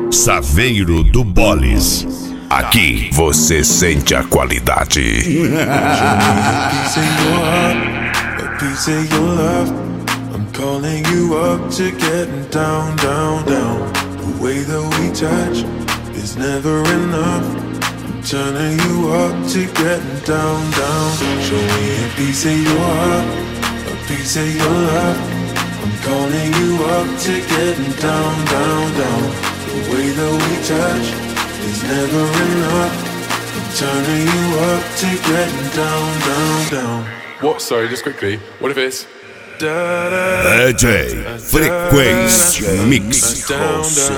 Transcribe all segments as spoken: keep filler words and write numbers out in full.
Saveiro do Bolis. Aqui você sente a qualidade. A piece of your love. I'm calling you up to getting down, down, down. The way that we touch is never enough. I'm turning you up to getting down, down. Show me a piece of your heart, a piece of your love. I'm calling you up to getting down, down, down. The way that we touch is never enough. I'm turning you up to getting down, down, down. What? Sorry, just quickly. What if it's D J Frequência Mix House.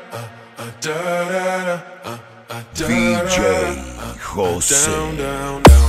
D J José. Down, down, down.